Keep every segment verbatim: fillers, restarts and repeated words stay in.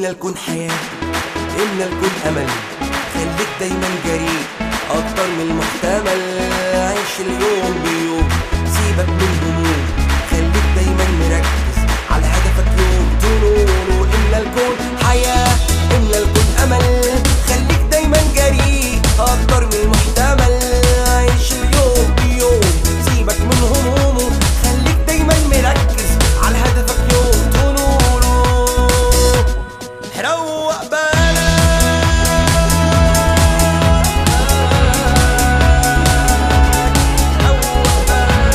املى الكون حياة، املى الكون امل، خليك دايما جريء اكتر من المحتمل. عيش اليوم بيوم، سيبك من هموم، خليك دايما مركز على هدفك يوم تنور. املى الكون حياة، املى الكون امل، خليك دايما جريء اكتر من المحتمل. عيش اليوم بيوم، سيبك من همومه، خليك دايما مركز على هدفك يوم تنور. روق بالك، روق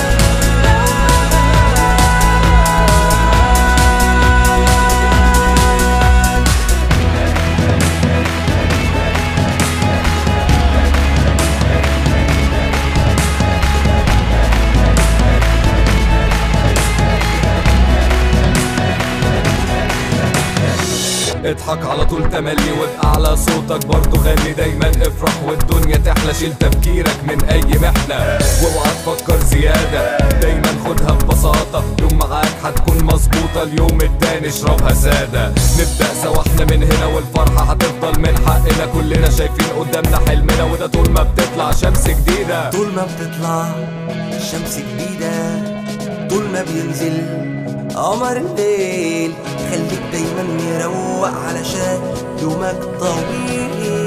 اضحك على طول تملي وابقى على صوتك برضو غني دايما افرح والدنيا تحلى. شيل تفكيرك من اي محنة واوعى تفكر زيادة، دايما خدها ببساطة، يوم معاك هتكون مظبوطة. اليوم التاني اشربها سادة، نبدأ سوا احنا من هنا والفرحة هتفضل من حقنا. كلنا شايفين قدامنا حلمنا، وده طول ما بتطلع شمس جديدة. طول ما بتطلع شمس جديدة، طول ما بينزل قمر الليل، خليك دايما مروق علشان يومك طويل.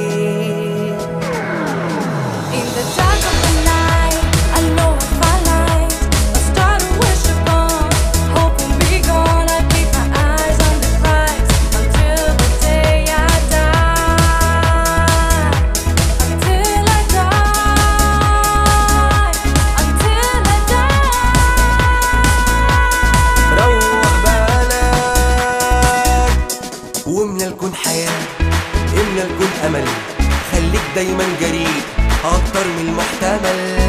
In the dark of the night, I know if I light, I start to worship on, hoping we gonna keep my eyes on the prize until the day I die, until I die, until I die. روق بالك، واملى الكون حياة، املى الكون امل، خليك دايما جريء اكتر من المحتمل.